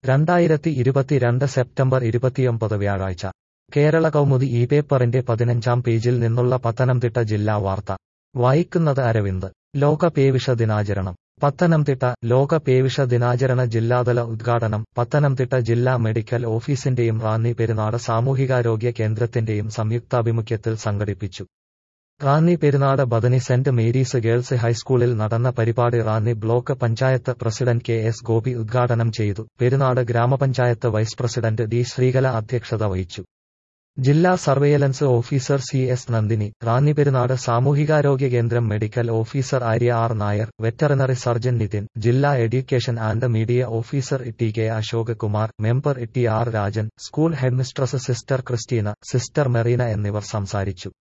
2022 September 29 വ്യാഴാഴ്ച കേരള കൗമുദി ഈ പേപ്പറിന്റെ 15-ാം പേജിൽ നിന്നുള്ള പത്തനംതിട്ട ജില്ലാ വാർത്ത വായിക്കുന്നത് അരവിന്ദ്. ലോക പേവിഷ ദിനാചരണം പത്തനംതിട്ട. ലോക പേവിഷ ദിനാചരണ ജില്ലാതല ഉദ്ഘാടനം പത്തനംതിട്ട ജില്ലാ മെഡിക്കൽ ഓഫീസിന്റെയും റാന്നി പെരുനാട് സാമൂഹികാരോഗ്യ കേന്ദ്രത്തിന്റെയും സംയുക്താഭിമുഖ്യത്തിൽ സംഘടിപ്പിച്ചു. Ranni Perunad Bethany saint Mary's girls ഹൈസ്കൂളിൽ നടന്ന പരിപാടി Ranni block panchayat president K S. Gopi ഉദ്ഘാടനം ചെയ്തു. പെരുനാട് ഗ്രാമപഞ്ചായത്ത് വൈസ് പ്രസിഡന്റ് ഡി. ശ്രീകല അധ്യക്ഷത വഹിച്ചു. ജില്ലാ surveillance officer C S. Nandini, Ranni Perunad സാമൂഹികാരോഗ്യ കേന്ദ്രം medical officer Arya R. Nair, veterinary surgeon Nithin, ജില്ലാ education and media officer T. K. Ashok Kumar, member T. R. Rajan, school headmistress sister Christina, sister Merina എന്നിവർ സംസാരിച്ചു.